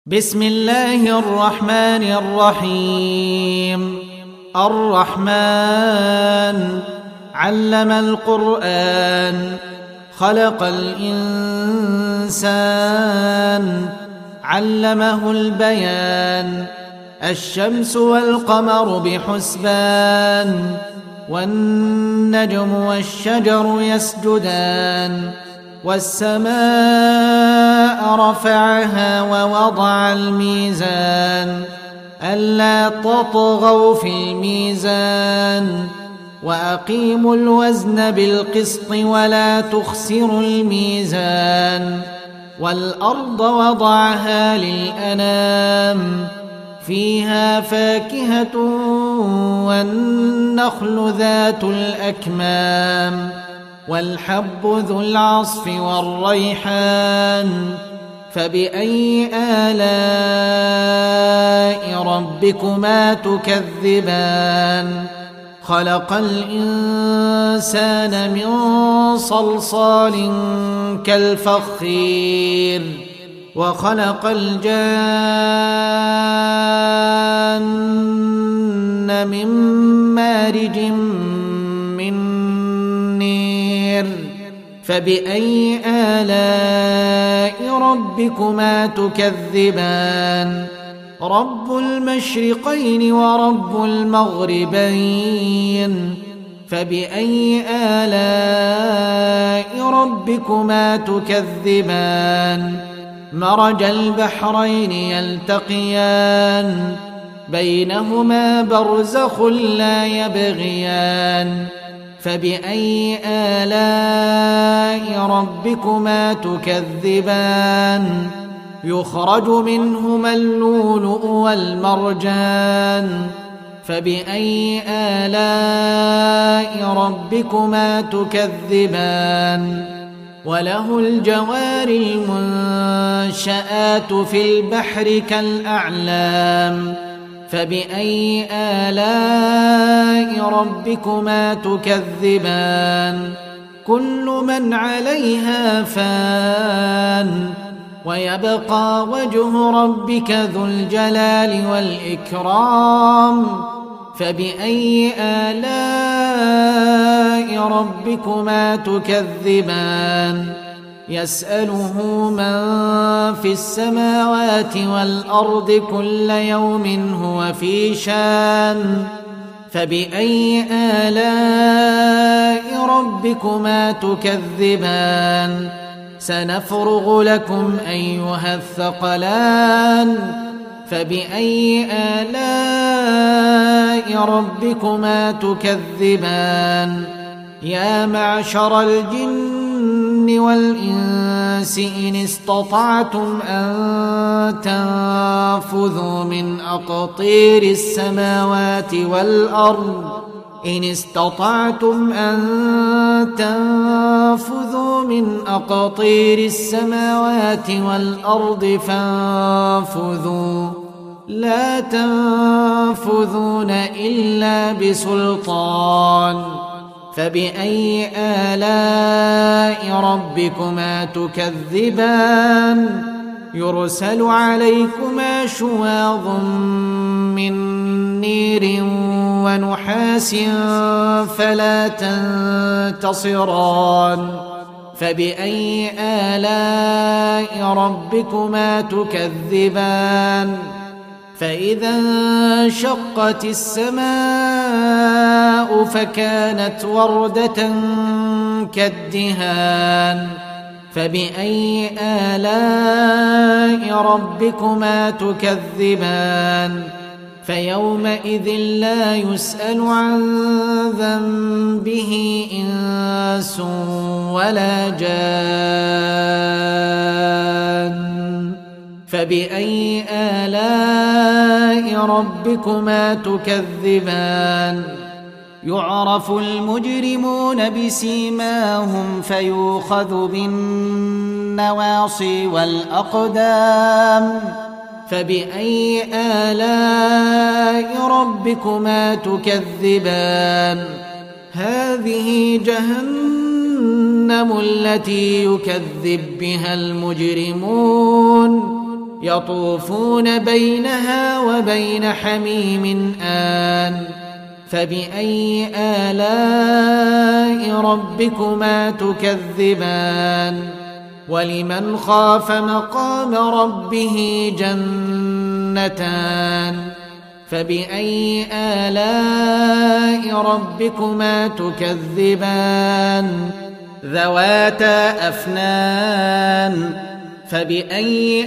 بسم الله الرحمن الرحيم. الرحمن علم القرآن، خلق الإنسان، علمه البيان. الشمس والقمر بحسبان، والنجم والشجر يسجدان. والسماء رفعها ووضع الميزان، ألا تطغوا في الميزان، وأقيموا الوزن بالقسط ولا تخسروا الميزان. والأرض وضعها للأنام، فيها فاكهة والنخل ذات الأكمام، والحب ذو العصف والريحان. فبأي آلاء ربكما تكذبان؟ خلق الإنسان من صلصال كالفخير، وخلق الجان من مارج من نير. فبأي آلاء ربكما تكذبان؟ رب المشرقين ورب المغربين. فبأي آلاء ربكما تكذبان؟ مرج البحرين يلتقيان، بينهما برزخ لا يبغيان. فبأي آلاء ربكما تكذبان؟ يخرج منهما اللؤلؤ والمرجان. فبأي آلاء ربكما تكذبان؟ وله الجوار المنشآت في البحر كالأعلام. فبأي آلاء ربكما تكذبان؟ كل من عليها فان، ويبقى وجه ربك ذو الجلال والإكرام. فبأي آلاء ربكما تكذبان؟ يسأله من في السماوات والأرض كل يوم هو في شان. فبأي آلاء ربكما تكذبان؟ سنفرغ لكم أيها الثقلان. فبأي آلاء ربكما تكذبان؟ يا معشر الجن والإنس إن استطعتم أن تنفذوا من أقطير السماوات والأرض، إن استطعتم أن تنفذوا من أقطير السماوات والأرض فانفذوا، لا تنفذون إلا بسلطان. فبأي آلاء ربكما تكذبان؟ يرسل عليكما شواظ من نير ونحاس فلا تنتصران. فبأي آلاء ربكما تكذبان؟ فإذا انشقت السماء فكانت وردة كالدهان. فبأي آلاء ربكما تكذبان؟ فيومئذ لا يسأل عن ذنبه إنس ولا جان. فبأي آلاء ربكما تكذبان؟ يعرف المجرمون بسيماهم فيؤخذ بالنواصي والأقدام. فبأي آلاء ربكما تكذبان؟ هذه جهنم التي يكذب بها المجرمون يطوفون بينها وبين حميم آن فبأي آلاء ربكما تكذبان ولمن خاف مقام ربه جنتان فبأي آلاء ربكما تكذبان ذواتا أفنان فبأي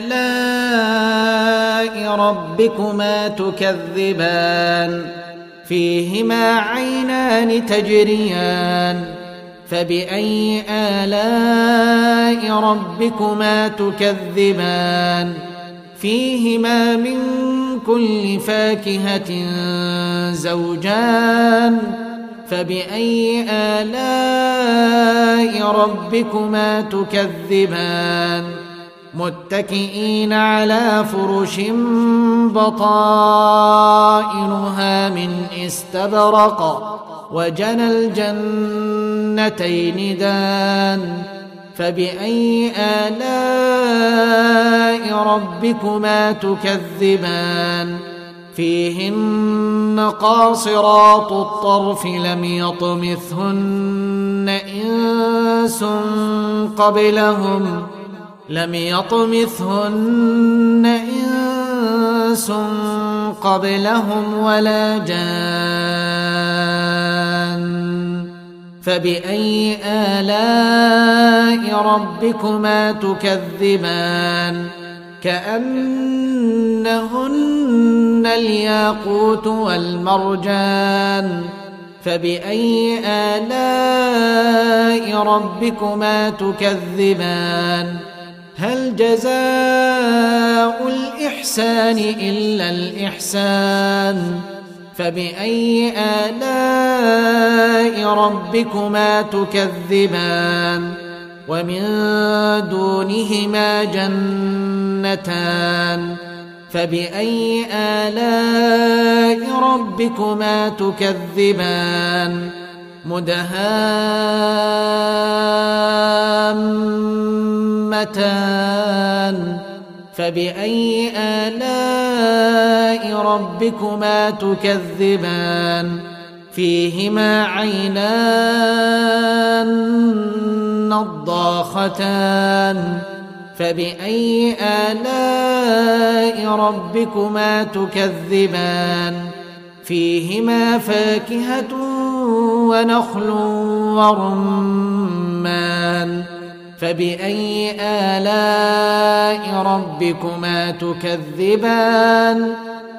آلاء ربكما تكذبان فيهما عينان تجريان فبأي آلاء ربكما تكذبان فيهما من كل فاكهة زوجان فبأي آلاء ربكما تكذبان متكئين على فرش بطائنها من استبرق وجنى الجنتين دان فبأي آلاء ربكما تكذبان فيهن قاصرات الطرف لم يطمثهن إنس قبلهم ولا جان فبأي آلاء ربكما تكذبان كأنهن الياقوت والمرجان فبأي آلاء ربكما تكذبان هل جزاء الإحسان إلا الإحسان فبأي آلاء ربكما تكذبان ومن دونهما جنتان فبأي آلاء ربكما تكذبان مدهامتان فبأي آلاء ربكما تكذبان فيهما عينان نضاختان فبأي آلاء ربكما تكذبان فيهما فاكهة ونخل ورمان فبأي آلاء ربكما تكذبان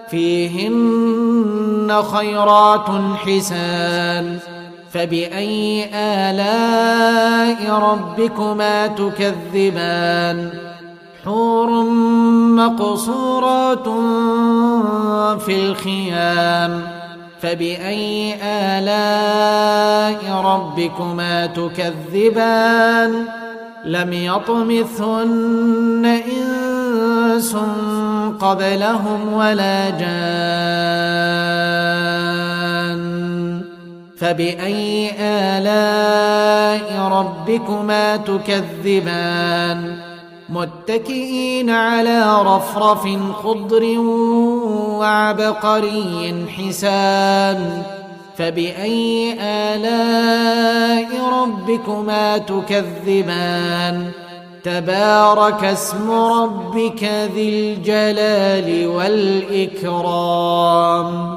فيهن خيرات حسان فبأي آلاء ربكما تكذبان حور مقصورات في الخيام فبأي آلاء ربكما تكذبان لم يطمثهن إنس قبلهم ولا جان فبأي آلاء ربكما تكذبان متكئين على رفرف خضر وعبقري حسان فبأي آلاء ربكما تكذبان تبارك اسم ربك ذي الجلال والإكرام